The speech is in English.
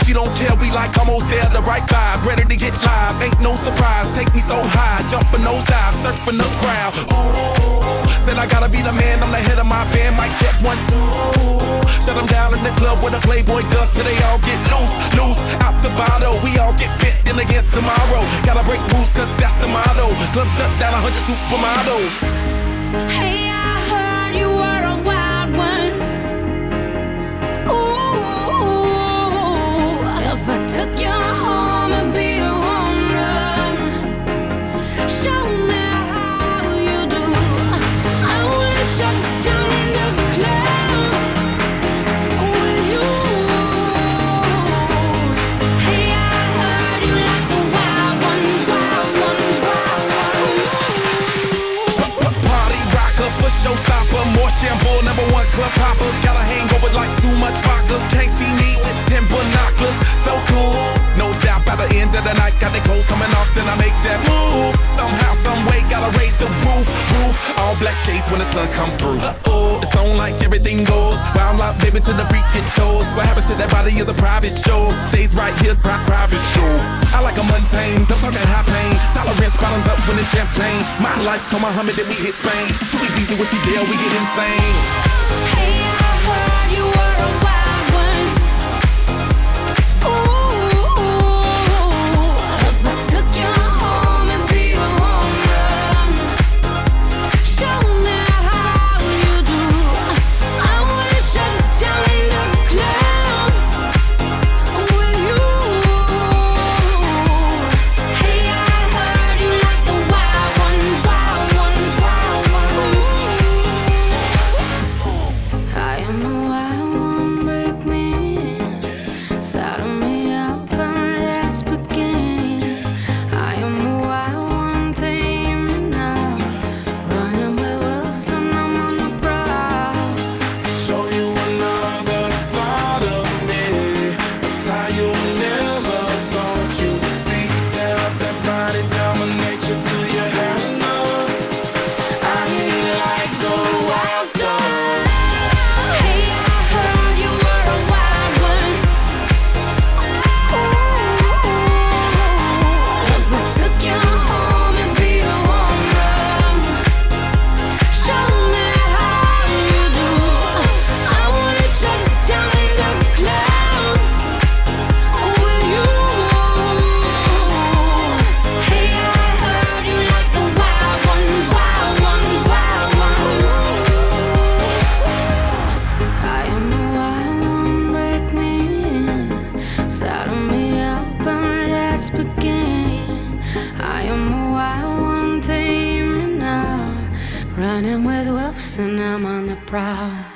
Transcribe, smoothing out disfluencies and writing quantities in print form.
she don't care, we like almost there, the right vibe, ready to get live. Ain't no surprise, take me so high, jumping those dives, surfing the crowd. Ooh, said I gotta be the man, I'm the head of my band. Mic check 1, 2. Shut them down in the club where the Playboy does, till they all get loose, loose out the bottle. We all get fit in again tomorrow. Gotta break rules, cause that's the motto. Club shut down 100 supermodels. Hey, I heard you were a wild one. Ooh, if I took you home and be a home run, show me how you do. I wanna shut down the club with you. Hey, I heard you like the wild ones, wild ones, wild ones. Party rocker for showstopper, more shampoo, #1 club hopper. Got a hangover like too much vodka. Can't see me with 10 binoculars. So cool, no doubt by the end of the night. Got the clothes coming off, then I make that move. Somehow, some way, gotta raise the roof. All black shades when the sun come through. It's on like everything goes. Wild out, baby, to the freak it shows. What happens to that body is a private show. Stays right here, private show. I like a mundane, don't talk that high pain. Tolerance bottoms up when it's champagne. My life, come Muhammad, then we hit Spain. Too easy with you, deal, we get insane. Hey, I heard you were a wild one. Ooh, if I took you home and be a home run, show me how you do. I wanna shut down the club with you. Hey, I heard you like the wild ones, wild ones, wild ones. I am the wild one, break me in. Saddle me up and let's begin. I am the wild one, tame me now. Running with wolves and I'm on the prowl. Show you another side of me, a side you never thought you would see. Tear up that body, dominate you till you have enough. I hear you like the wild star. Hey, I heard you were a wild one. Ooh, if I took you home and be a home run, show me how you do. I wanna shut down the club with you. Hey, I heard you like the wild ones, wild ones, wild ones. I am the wild one, break me in. Saddle me up and let's begin. I am the wild one, tame me now. Running with wolves and I'm on the prowl.